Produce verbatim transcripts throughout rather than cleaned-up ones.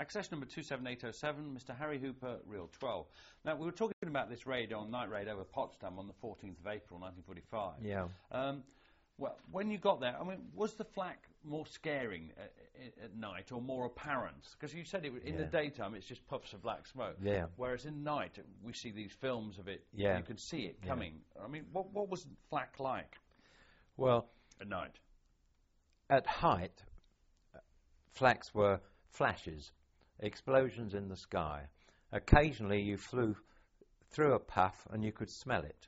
Access number two seven eight oh seven, Mister Harry Hooper, Reel twelve. Now, we were talking about this raid on night raid over Potsdam on the fourteenth of April, nineteen forty-five. Yeah. Um, well, when you got there, I mean, was the flak more scaring at, at night or more apparent? Because you said it in yeah. the daytime it's just puffs of black smoke. Yeah. Whereas in night we see these films of it. Yeah. You can see it coming. Yeah. I mean, what what was flak like? Well, at night. At height, flaks were flashes, explosions in the sky. Occasionally you flew through a puff and you could smell it.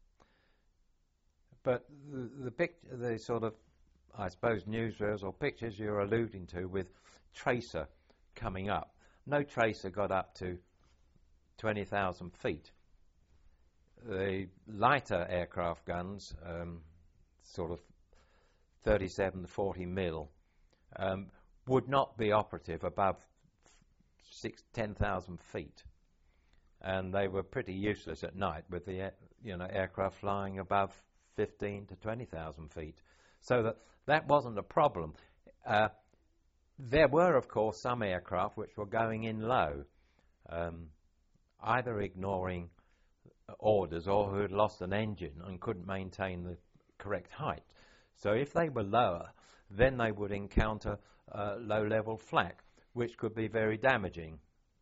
But the, the, big, the sort of, I suppose, newsreels or pictures you're alluding to with tracer coming up, no tracer got up to twenty thousand feet. The lighter aircraft guns, um, sort of thirty-seven to forty mil, um, would not be operative above six, ten thousand feet, and they were pretty useless at night with the air, you know aircraft flying above fifteen to twenty thousand feet. So that that wasn't a problem. Uh, there were, of course, some aircraft which were going in low, um, either ignoring orders or who had lost an engine and couldn't maintain the correct height. So if they were lower, then they would encounter uh, low-level flak, which could be very damaging.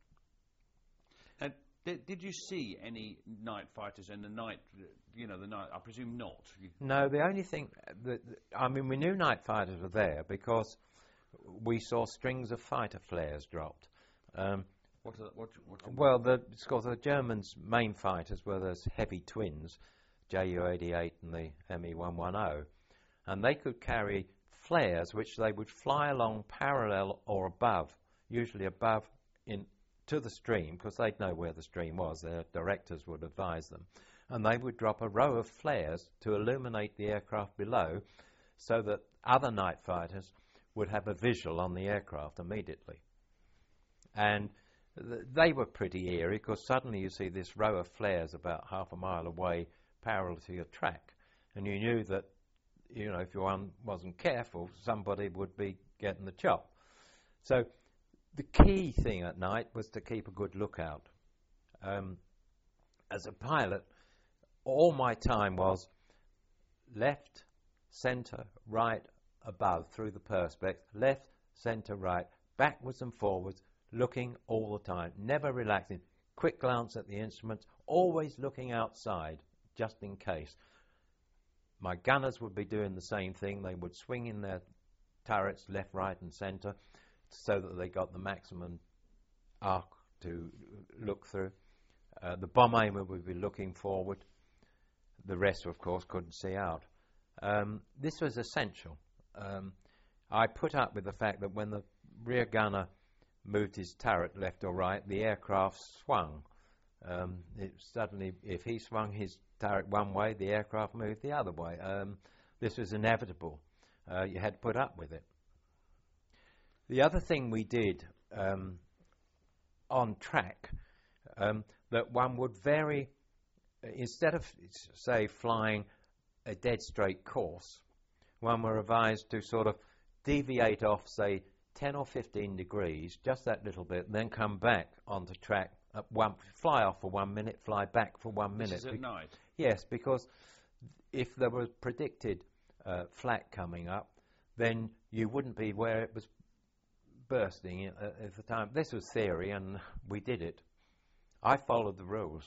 And did, did you see any night fighters in the night, you know, the night, I presume not? You no, the only thing, that, I mean, we knew night fighters were there because we saw strings of fighter flares dropped. Um, what are, what, what are well, the, it's called the Germans' main fighters were those heavy twins, J U eighty-eight and the M E one ten, and they could carry flares which they would fly along parallel or above, usually above in to the stream, because they'd know where the stream was, their directors would advise them, and they would drop a row of flares to illuminate the aircraft below so that other night fighters would have a visual on the aircraft immediately. And th they were pretty eerie, because suddenly you see this row of flares about half a mile away parallel to your track, and you knew that, you know, if you one wasn't careful, somebody would be getting the chop. So the key thing at night was to keep a good lookout. Um, as a pilot, all my time was left, centre, right, above, through the perspex, left, centre, right, backwards and forwards, looking all the time, never relaxing, quick glance at the instruments, always looking outside, just in case. My gunners would be doing the same thing. They would swing in their turrets left, right and centre so that they got the maximum arc to look through. Uh, the bomb aimer would be looking forward. The rest, of course, couldn't see out. Um, this was essential. Um, I put up with the fact that when the rear gunner moved his turret left or right, the aircraft swung. Um, it suddenly, if he swung his turret one way, the aircraft moved the other way. Um, this was inevitable. Uh, you had to put up with it. The other thing we did um, on track, um, that one would vary, uh, instead of, say, flying a dead straight course, one were advised to sort of deviate off, say, ten or fifteen degrees, just that little bit, and then come back onto track, at one, fly off for one minute, fly back for one minute. This is at night? Yes, because if there was predicted uh, flak coming up, then you wouldn't be where it was bursting uh, at the time. This was theory, and we did it. I followed the rules.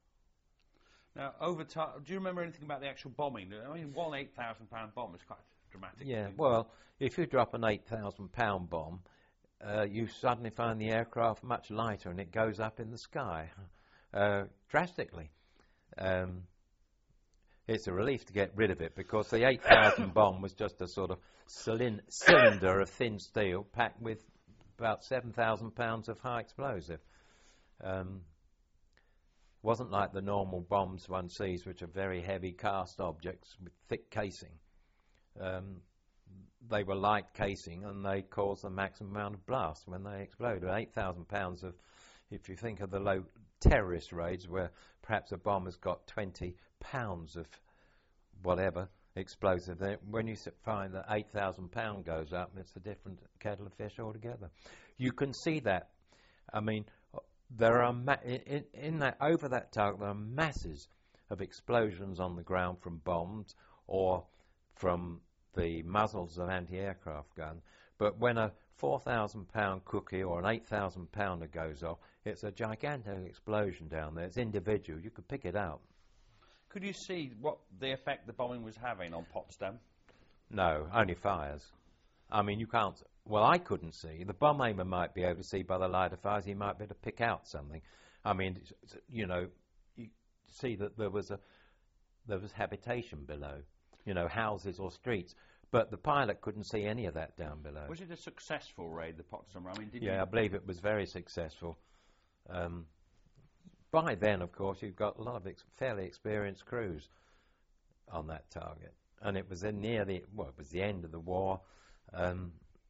Now, over time, do you remember anything about the actual bombing? I mean, one eight thousand pound bomb is quite dramatic. Yeah, well, if you drop an eight thousand pound bomb, uh, you suddenly find the aircraft much lighter, and it goes up in the sky uh, drastically. Um, it's a relief to get rid of it, because the eight thousand bomb was just a sort of cylin cylinder of thin steel packed with about seven thousand pounds of high explosive. Um, wasn't like the normal bombs one sees, which are very heavy cast objects with thick casing. Um, they were light casing, and they caused the maximum amount of blast when they exploded. eight thousand pounds of, if you think of the low terrorist raids where perhaps a bomb has got twenty pounds of whatever, explosive. Then when you s- find that eight thousand pound goes up, it's a different kettle of fish altogether. You can see that. I mean, there are ma- in, in that over that target there are masses of explosions on the ground from bombs or from the muzzles of anti-aircraft guns. But when a four thousand pound cookie or an eight thousand pounder goes off, it's a gigantic explosion down there. It's individual. You could pick it out. Could you see what the effect the bombing was having on Potsdam? No, only fires. I mean, you can't. Well, I couldn't see. The bomb aimer might be able to see by the light of fires. He might be able to pick out something. I mean, it's- it's, you know, you see that there was a there was habitation below, you know, houses or streets. But the pilot couldn't see any of that down below. Was it a successful raid, the Potsdam? I mean, did Yeah, you I believe it was very successful. Um, by then, of course, you've got a lot of ex- fairly experienced crews on that target, and it was in near the well, it was the end of the war. Um,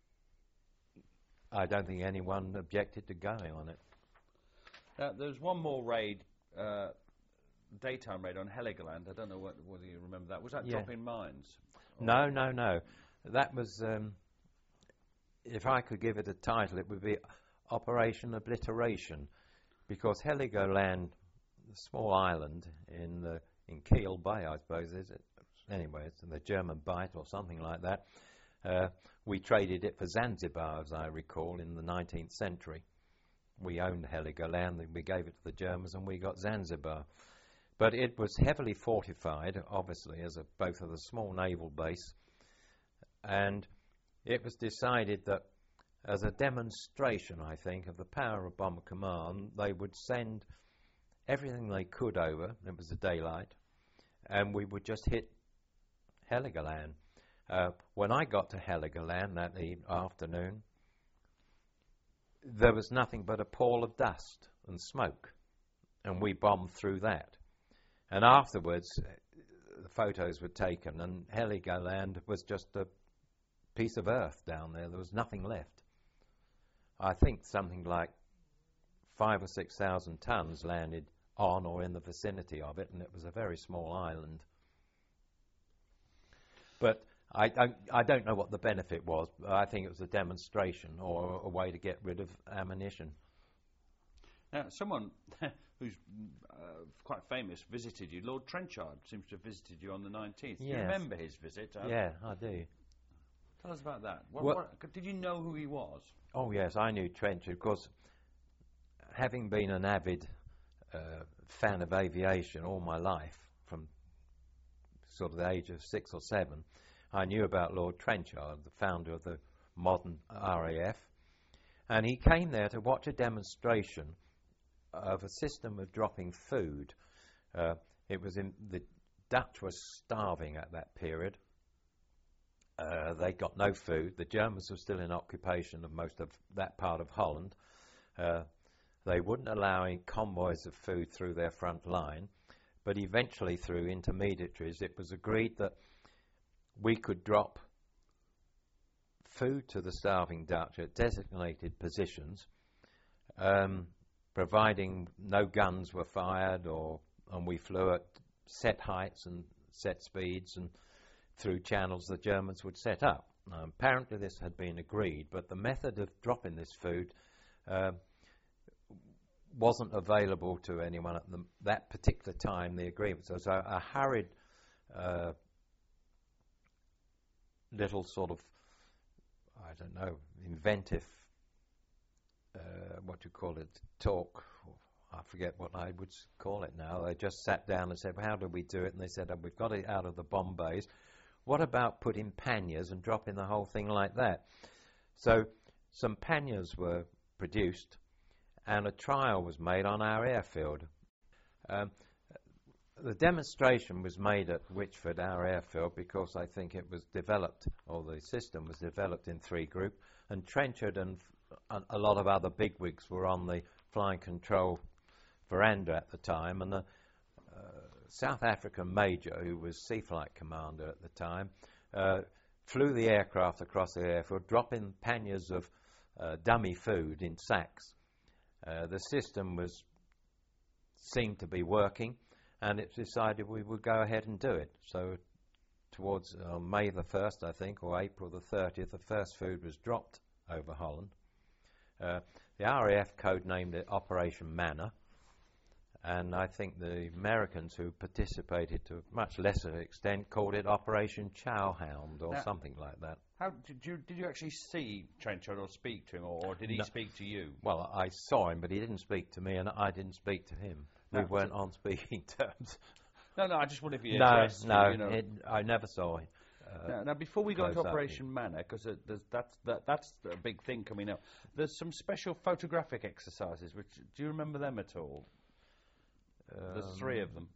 I don't think anyone objected to going on it. Uh, there was one more raid, uh, daytime raid on Heligoland. I don't know what, whether you remember that. Was that Yeah. dropping mines? No, no, no. That was, um, if I could give it a title, it would be Operation Obliteration, because Heligoland, the small island in the in Kiel Bay, I suppose, is it? Anyway, it's in the German Bight or something like that. Uh, we traded it for Zanzibar, as I recall, in the nineteenth century. We owned Heligoland, and we gave it to the Germans, and we got Zanzibar. But it was heavily fortified, obviously, as a, both as a small naval base, and it was decided that as a demonstration, I think, of the power of Bomber Command, they would send everything they could over. It was the daylight, and we would just hit Heligoland. Uh, when I got to Heligoland that e- afternoon, there was nothing but a pall of dust and smoke, and we bombed through that. And afterwards, uh, the photos were taken, and Heligoland was just a piece of earth down there. There was nothing left. I think something like five or six thousand tons landed on or in the vicinity of it, and it was a very small island. But I don't, I don't know what the benefit was. I think it was a demonstration or a way to get rid of ammunition. Now, someone who's uh, quite famous visited you. Lord Trenchard seems to have visited you on the nineteenth. Do you Yes. remember his visit? Uh, Yeah, I do. Tell us about that. What, Well- what, did you know who he was? Oh, yes, I knew Trenchard, of course, having been an avid uh, fan of aviation all my life, from sort of the age of six or seven, I knew about Lord Trenchard, the founder of the modern R A F, and he came there to watch a demonstration of a system of dropping food. Uh, it was in the Dutch were starving at that period. Uh, they got no food. The Germans were still in occupation of most of that part of Holland. Uh, they wouldn't allow any convoys of food through their front line, but eventually through intermediaries it was agreed that we could drop food to the starving Dutch at designated positions, um, providing no guns were fired, or and we flew at set heights and set speeds and through channels the Germans would set up. Now, apparently this had been agreed, but the method of dropping this food uh, wasn't available to anyone at the, that particular time, the agreement. So it was a, a hurried uh, little sort of, I don't know, inventive, uh, what do you call it, talk. I forget what I would call it now. They just sat down and said, well, how do we do it? And they said, oh, we've got it out of the bomb bays. What about putting panniers and dropping the whole thing like that? So some panniers were produced, and a trial was made on our airfield. Um, the demonstration was made at Wychford, our airfield, because I think it was developed, or the system was developed in three groups, and Trenchard and f- a lot of other bigwigs were on the flying control veranda at the time, and the uh, South African major, who was Sea Flight Commander at the time, uh, flew the aircraft across the airfield, dropping panniers of uh, dummy food in sacks. Uh, the system was seemed to be working, and it decided we would go ahead and do it. So towards uh, May the first, I think, or April the thirtieth, the first food was dropped over Holland. Uh, the R A F codenamed it Operation Manna, and I think the Americans who participated to a much lesser extent called it Operation Chowhound or now, something like that. How did you did you actually see Trenchard or speak to him, or, or did he no. speak to you? Well, I saw him, but he didn't speak to me, and I didn't speak to him. No, we weren't on speaking terms. No, no, I just wonder if you no, addressed no, him, you know. it, I never saw him. Uh, now, now, before we go into close up. Operation Manna, because that's that, that's a big thing coming up. There's some special photographic exercises. Which do you remember them at all? Um, There's three of them.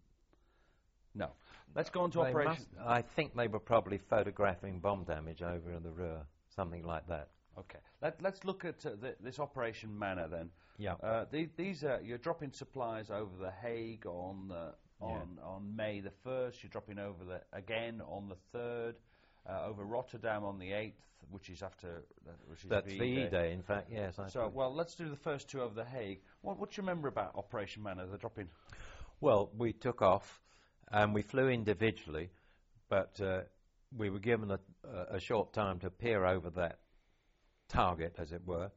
No. Let's go on to they Operation... must, I think they were probably photographing bomb damage over in the Ruhr, something like that. Okay. Let, let's look at uh, the, this Operation Manna then. Yeah. Uh, the, these are... You're dropping supplies over the Hague on uh, on, yeah. on May the first. You're dropping over the again on the third. Uh, over Rotterdam on the eighth, which is after... Uh, which is That's V V E Day. Day, in fact, yes. I So, think. well, let's do the first two over the Hague. What, what do you remember about Operation Manna, the dropping? Well, we took off and we flew individually, but uh, we were given a, a short time to peer over that target, as it were,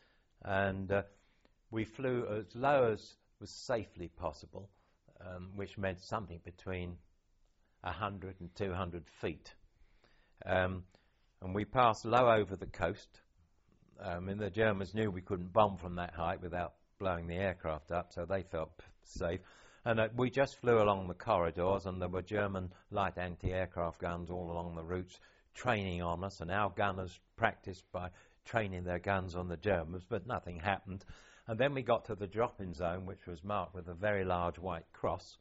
and uh, we flew as low as was safely possible, um, which meant something between one hundred and two hundred feet. Um, and we passed low over the coast. Um, and the Germans knew we couldn't bomb from that height without blowing the aircraft up, so they felt p- safe. And uh, we just flew along the corridors, and there were German light anti-aircraft guns all along the routes training on us, and our gunners practiced by training their guns on the Germans, but nothing happened. And then we got to the drop-in zone, which was marked with a very large white cross.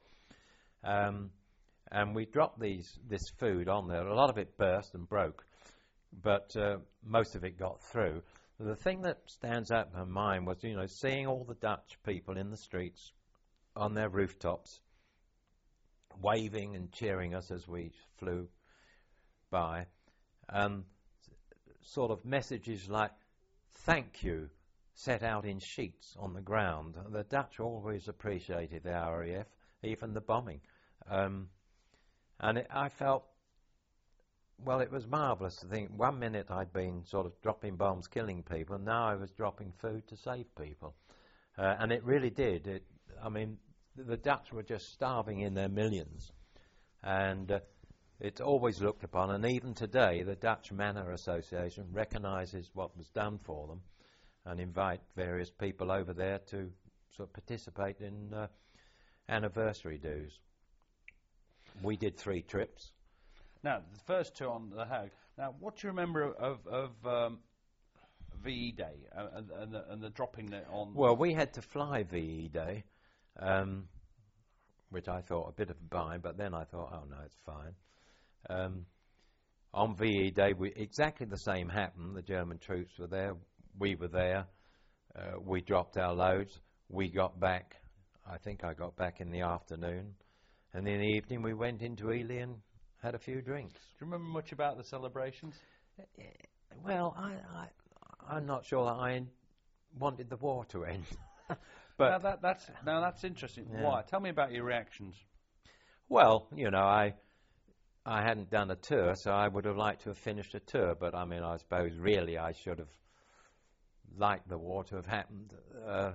Um, and we dropped these this food on there. A lot of it burst and broke, but uh, most of it got through. The thing that stands out in my mind was, you know, seeing all the Dutch people in the streets on their rooftops, waving and cheering us as we flew by, and sort of messages like "thank you" set out in sheets on the ground. The Dutch always appreciated the R A F, even the bombing. Um, and it, I felt, well, it was marvellous to think one minute I'd been sort of dropping bombs, killing people, and now I was dropping food to save people. Uh, and it really did. It, I mean, th- the Dutch were just starving in their millions. And uh, it's always looked upon, and even today, the Dutch Manor Association recognises what was done for them and invite various people over there to sort of participate in uh, anniversary dues. We did three trips. Now, the first two on the Hague. Now, what do you remember of, of um, V E Day uh, and, and, the, and the dropping it on? Well, we had to fly V E Day, um, which I thought a bit of a buy, but then I thought, oh no, it's fine. Um, on V E Day, we, exactly the same happened. The German troops were there, we were there, uh, we dropped our loads, we got back, I think I got back in the afternoon, and in the evening we went into Ely and had a few drinks. Do you remember much about the celebrations? Uh, well, I, I, I'm not sure that I wanted the war to end. But now, that, that's, now that's interesting. Yeah. Why? Tell me about your reactions. Well, you know, I I hadn't done a tour, so I would have liked to have finished a tour, but I mean, I suppose really I should have liked the war to have happened uh,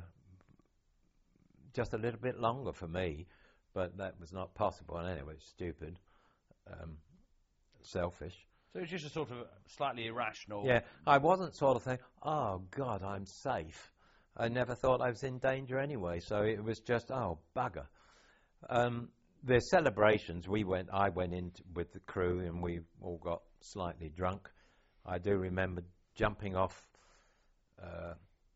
just a little bit longer for me, but that was not possible, and anyway, it's stupid, um, selfish. So it was just a sort of slightly irrational... Yeah, I wasn't sort of thinking, oh, God, I'm safe. I never thought I was in danger anyway, so it was just, oh, bugger. Um, the celebrations, we went, I went in t- with the crew and we all got slightly drunk. I do remember jumping off uh,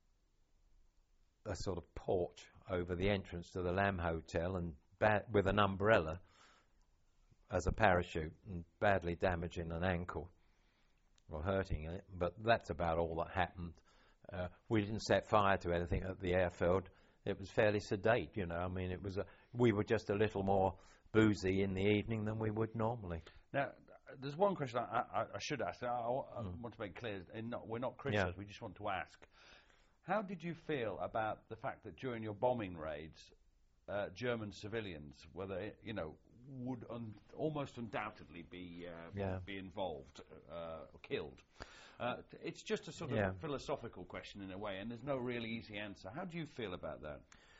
a sort of porch over the entrance to the Lamb Hotel and ba- with an umbrella as a parachute and badly damaging an ankle or hurting it, but that's about all that happened. Uh, we didn't set fire to anything at the airfield. It was fairly sedate, you know. I mean, it was a, we were just a little more boozy in the evening than we would normally. Now, there's one question I, I, I should ask. I, I, I mm. want to make clear, and not, we're not critics, Yeah. we just want to ask. How did you feel about the fact that during your bombing raids, uh, German civilians, whether, you know, would un- almost undoubtedly be uh, Yeah. be involved uh, or killed. Uh, t- it's just a sort of Yeah. philosophical question in a way, and there's no really easy answer. How do you feel about that?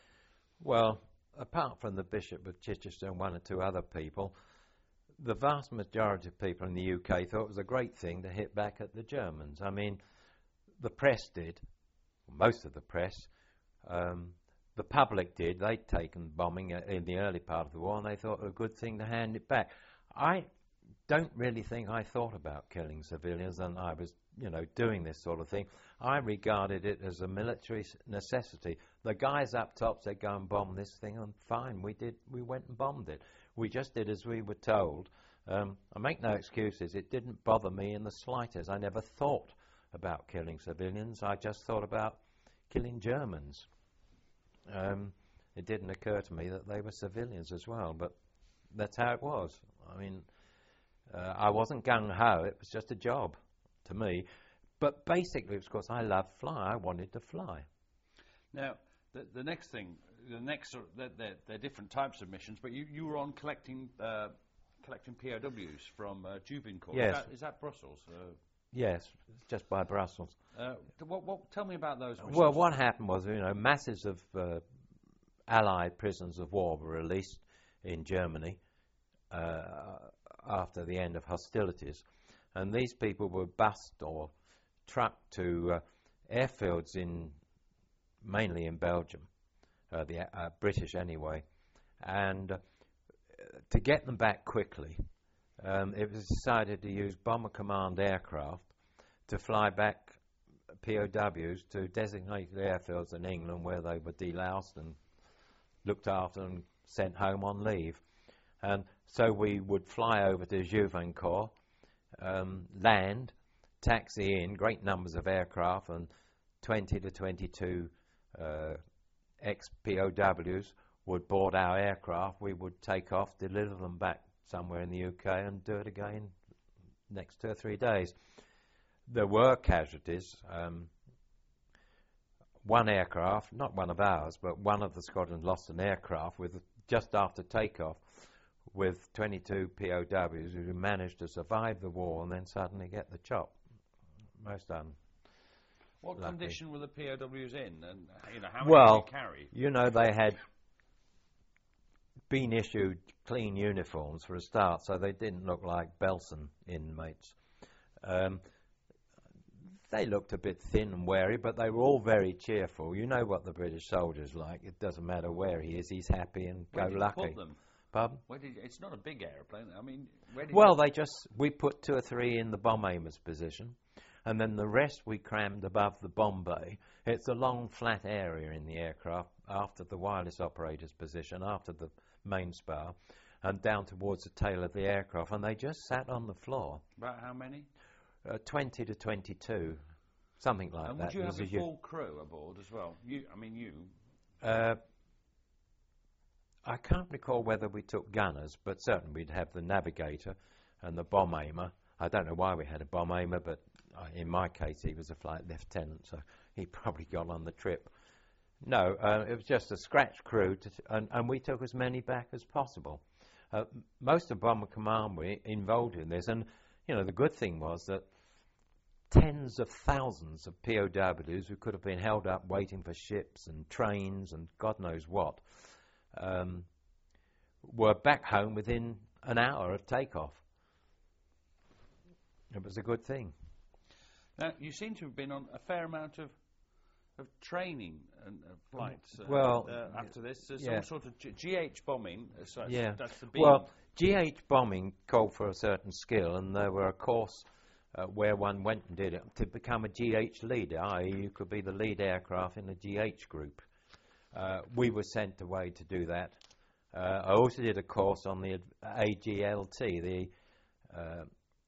Well, apart from the Bishop of Chichester and one or two other people, the vast majority of people in the U K thought it was a great thing to hit back at the Germans. I mean, the press did, most of the press. Um, the public did. They'd taken bombing in the early part of the war, and they thought it was a good thing to hand it back. I don't really think I thought about killing civilians, and I was, you know, doing this sort of thing. I regarded it as a military necessity. The guys up top said, go and bomb this thing, and fine, we did. We went and bombed it. We just did as we were told. Um, I make no excuses. It didn't bother me in the slightest. I never thought about killing civilians. I just thought about killing Germans. Um, it didn't occur to me that they were civilians as well, but that's how it was. I mean, uh, I wasn't gung-ho. It was just a job to me. But basically, it was because I loved fly. I wanted to fly. Now, the, the next thing, the next sort of, they're, they're, they're different types of missions, but you, you were on collecting uh, collecting P O Ws from uh, Juvincourt. Yes. Is that, is that Brussels? Uh, Yes, just by Brussels. uh, what, what, tell me about those missions. Well, what happened was, you know, masses of uh, Allied prisoners of war were released in Germany uh, after the end of hostilities, and these people were bussed or trucked to uh, airfields in, mainly in Belgium, uh, the uh, British anyway, and uh, to get them back quickly, Um, it was decided to use Bomber Command aircraft to fly back P O Ws to designated airfields in England where they were deloused and looked after and sent home on leave. And so we would fly over to Juvincourt, um, land, taxi in, great numbers of aircraft, and twenty to twenty-two uh, ex-P O Ws would board our aircraft. We would take off, deliver them back somewhere in the U K, and do it again next two or three days. There were casualties. Um, one aircraft, not one of ours, but one of the squadrons lost an aircraft with just after takeoff with twenty-two P O Ws who managed to survive the war and then suddenly get the chop. Most un. What lucky. condition were the P O Ws in, and you know how many Well, did you carry? You know, they had been issued clean uniforms for a start, so they didn't look like Belsen inmates. Um, they looked a bit thin and wary, but they were all very cheerful. You know what the British soldier's like. It doesn't matter where he is, he's happy and Where go did lucky. you put them? Pardon? Where did you, it's not a big aeroplane. I mean, where did Well, you, they just, we put two or three in the bomb aimer's position, and then the rest we crammed above the bomb bay. It's a long, flat area in the aircraft after the wireless operator's position, after the main spar, and down towards the tail of the aircraft, and they just sat on the floor. about how many? Uh, twenty to twenty-two, something like And that. would you was have a u- full crew aboard as well? You, I mean, you. Uh, I can't recall whether we took gunners, but certainly we'd have the navigator and the bomb aimer. I don't know why we had a bomb aimer, but uh, in my case he was a flight lieutenant, so he probably got on the trip. No, uh, it was just a scratch crew, to t- and, and we took as many back as possible. Uh, m- most of Bomber Command were involved in this, and you know the good thing was that tens of thousands of P O Ws who could have been held up waiting for ships and trains and God knows what um, were back home within an hour of takeoff. It was a good thing. Now, you seem to have been on a fair amount of of training and uh, flights. Uh, Well, uh, after this, there's yeah. some sort of G- GH bombing. As such. Yeah. That's the B. Well, G H bombing called for a certain skill, and there were a course uh, where one went and did it to become a G H leader, that is you could be the lead aircraft in a G H group. Uh, we were sent away to do that. Uh, I also did a course on the A G L T. The uh,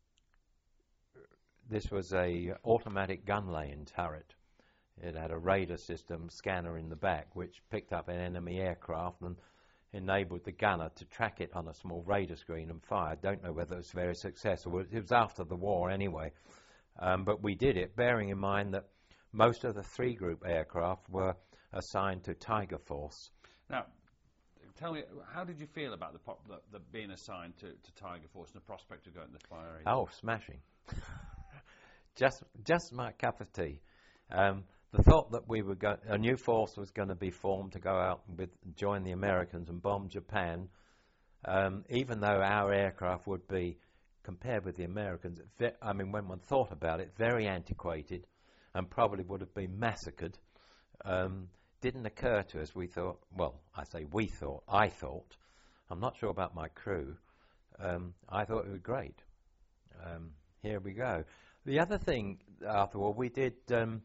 this was a automatic gun laying turret. It had a radar system scanner in the back which picked up an enemy aircraft and enabled the gunner to track it on a small radar screen and fire. I don't know whether it was very successful. It was after the war anyway. Um, but we did it, bearing in mind that most of the three-group aircraft were assigned to Tiger Force. Now, tell me, how did you feel about the, pop, the, the being assigned to, to Tiger Force and the prospect of going to the fire area? Oh, smashing. just just my cup of tea. Um, the thought that we were go- a new force was going to be formed to go out with join the Americans and bomb Japan, um, even though our aircraft would be, compared with the Americans, ve- I mean, when one thought about it, very antiquated and probably would have been massacred. Um, didn't occur to us. We thought, well, I say we thought, I thought, I'm not sure about my crew, um, I thought it was great. Um, here we go. The other thing, Arthur, well, we did, um,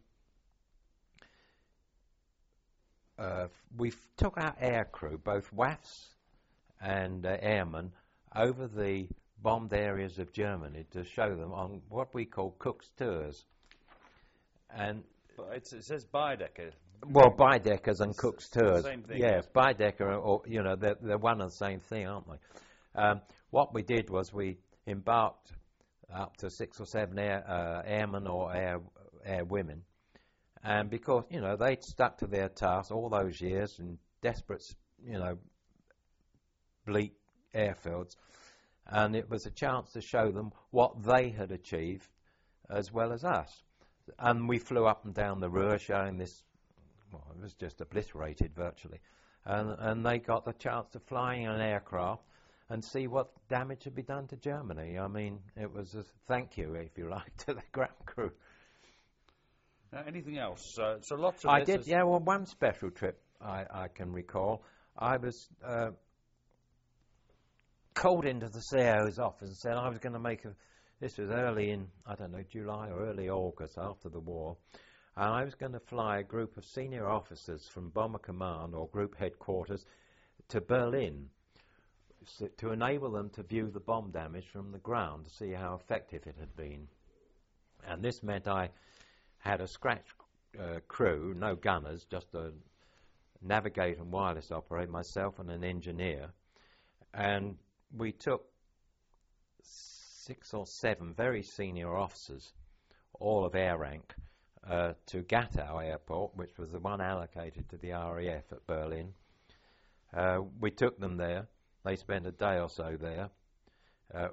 uh, we f- took our air crew, both W A Fs and uh, airmen, over the bombed areas of Germany to show them on what we call Cook's tours. And But it's, it says Baedeker. well, Baedeker's and It's Cook's the tours. same thing, Yes, yes. Baedeker, or, you know, they're, they're one and the same thing, aren't they? Um, what we did was we embarked up to six or seven air, uh, airmen or air, air women, and because, you know, they'd stuck to their task all those years in desperate, you know, bleak airfields, and it was a chance to show them what they had achieved as well as us. And we flew up and down the Ruhr showing this, well, it was just obliterated virtually. And, and they got the chance to fly in an aircraft and see what damage had been done to Germany. I mean, it was a thank you, if you like, to the ground crew. Now, anything else? Uh, so lots of I this did, is- yeah, well, one special trip I, I can recall. I was uh, called into the C E O's office and said I was going to make a, this was early in, I don't know, July or early August after the war, and I was going to fly a group of senior officers from Bomber Command or Group Headquarters to Berlin so to enable them to view the bomb damage from the ground to see how effective it had been. And this meant I had a scratch uh, crew, no gunners, just a navigator and wireless operator, myself and an engineer, and we took six or seven very senior officers, all of air rank, uh, to Gatow Airport, which was the one allocated to the R A F at Berlin. Uh, we took them there. They spent a day or so there. Uh,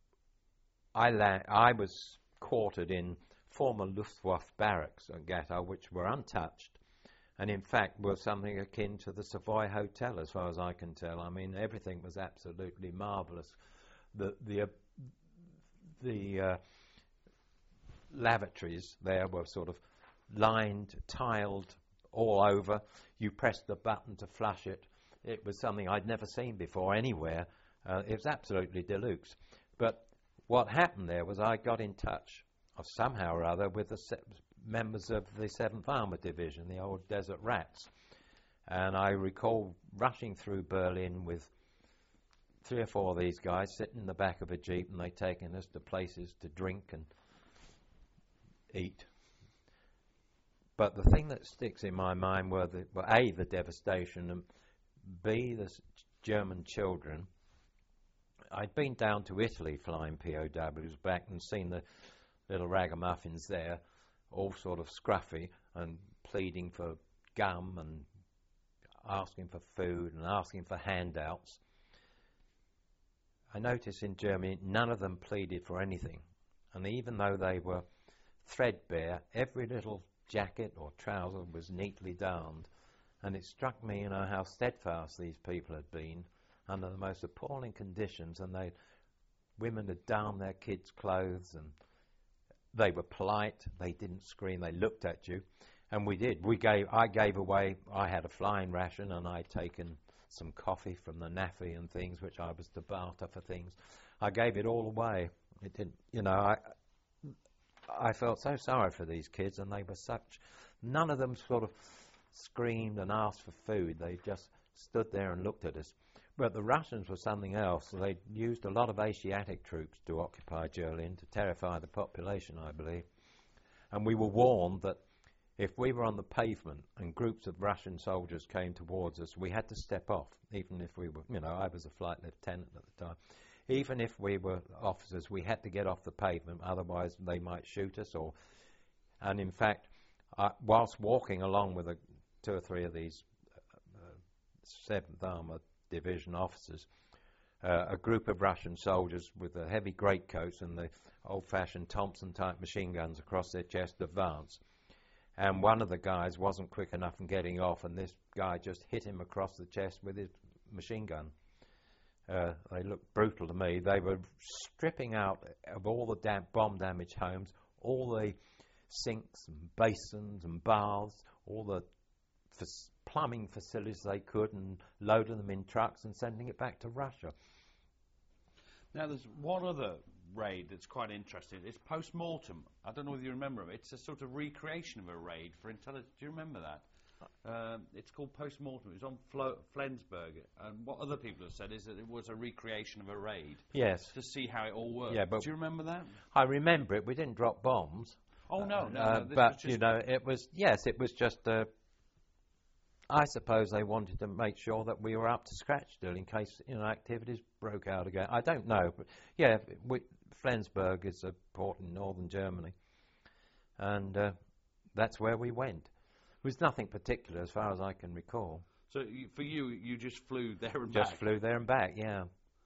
I, la- I was quartered in former Luftwaffe barracks at Gatow, which were untouched, and in fact were something akin to the Savoy Hotel, as far as I can tell. I mean, everything was absolutely marvellous. The the uh, the uh, lavatories there were sort of lined, tiled all over. You pressed the button to flush it. It was something I'd never seen before anywhere. Uh, it was absolutely deluxe. But what happened there was I got in touch, of somehow or other, with the se- members of the seventh Armoured Division, the old Desert Rats. And I recall rushing through Berlin with three or four of these guys sitting in the back of a jeep, and they'd taken us to places to drink and eat. But the thing that sticks in my mind were, the, were A, the devastation, and B, the s- German children. I'd been down to Italy flying P O Ws back and seen the little ragamuffins there, all sort of scruffy and pleading for gum and asking for food and asking for handouts. I noticed in Germany none of them pleaded for anything, and even though they were threadbare, every little jacket or trouser was neatly darned, and it struck me, you know, how steadfast these people had been under the most appalling conditions, and they, women had darned their kids' clothes, and they were polite, they didn't scream, they looked at you, and we did. We gave, I gave away, I had a flying ration, and I'd taken some coffee from the N A F I and things, which I was to barter for things. I gave it all away. It didn't, you know, I, I felt so sorry for these kids, and they were such, none of them sort of screamed and asked for food. They just stood there and looked at us. But the Russians were something else. They used a lot of Asiatic troops to occupy Berlin to terrify the population, I believe. And we were warned that if we were on the pavement and groups of Russian soldiers came towards us, we had to step off, even if we were, you know, I was a flight lieutenant at the time. Even if we were officers, we had to get off the pavement, otherwise they might shoot us. Or, and in fact, I, whilst walking along with a, two or three of these uh, seventh Armour division officers, uh, a group of Russian soldiers with the heavy greatcoats and the old-fashioned Thompson-type machine guns across their chest advance. And one of the guys wasn't quick enough in getting off, and this guy just hit him across the chest with his machine gun. Uh, they looked brutal to me. They were stripping out of all the dam- bomb-damaged homes, all the sinks and basins and baths, all the f- plumbing facilities they could, and loading them in trucks and sending it back to Russia. Now, there's one other raid that's quite interesting. It's post-mortem. I don't know whether you remember it. It's a sort of recreation of a raid for intelligence. Do you remember that? Um, it's called post-mortem. It was on Flo- Flensburg. And what other people have said is that it was a recreation of a raid. Yes. To see how it all worked. Yeah, but do you remember that? I remember it. We didn't drop bombs. Oh, no, no. Uh, no this but, was just you know, it was, yes, it was just, uh, I suppose they wanted to make sure that we were up to scratch still in case, you know, activities broke out again. I don't know. But, yeah, we, Flensburg is a port in northern Germany. And uh, that's where we went. It was nothing particular as far as I can recall. So you, for you, you just flew there and just back? Just flew there and back, yeah.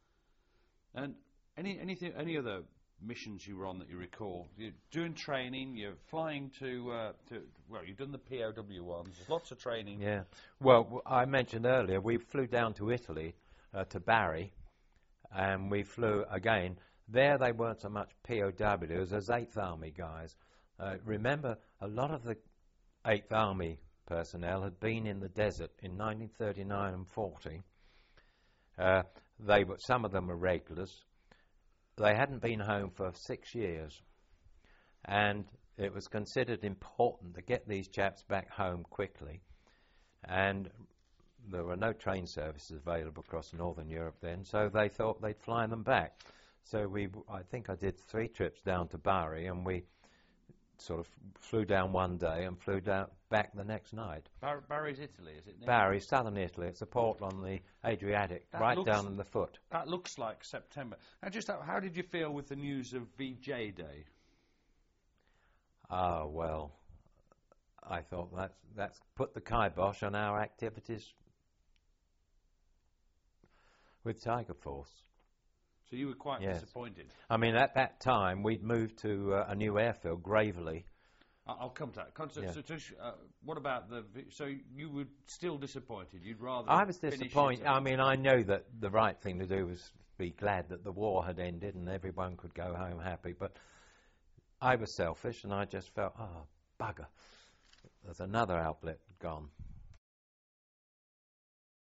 And any anything, any other missions you were on that you recall? You're doing training, you're flying to, uh, to well, you've done the P O W ones, there's lots of training. Yeah. Well, w- I mentioned earlier, we flew down to Italy, uh, to Bari, and we flew again. There they weren't so much P O Ws as eighth Army guys. Uh, remember, a lot of the eighth Army personnel had been in the desert in nineteen thirty-nine and forty. Uh, they were, some of them were regulars. They hadn't been home for six years, and it was considered important to get these chaps back home quickly. And there were no train services available across Northern Europe then, so they thought they'd fly them back. So we, I think I did three trips down to Bari, and we sort of flew down one day and flew down back the next night. Bar- Bari's Italy, is it? Near? Bari, southern Italy. It's a port on the Adriatic, That right looks- down in the foot. That looks like September. Now, just how, how did you feel with the news of V J Day? Ah, well, I thought that's, that's put the kibosh on our activities with Tiger Force. So you were quite Yes. disappointed. I mean, at that time, we'd moved to uh, a new airfield, Gravelly. I- I'll come to that. Con- so, Yeah. so just, uh, what about the... vi- So you were still disappointed? You'd rather I was finish disappointed. it I mean, I know that the right thing to do was be glad that the war had ended and everyone could go home happy, but I was selfish and I just felt, oh, bugger, there's another outlet gone.